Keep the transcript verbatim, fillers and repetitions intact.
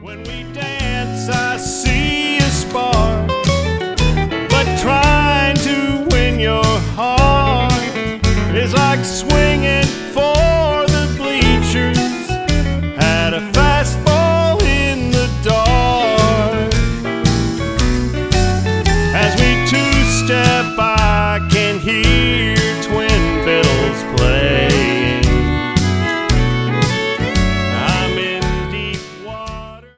When we dance, I see a spark, but trying to win your heart is like swinging for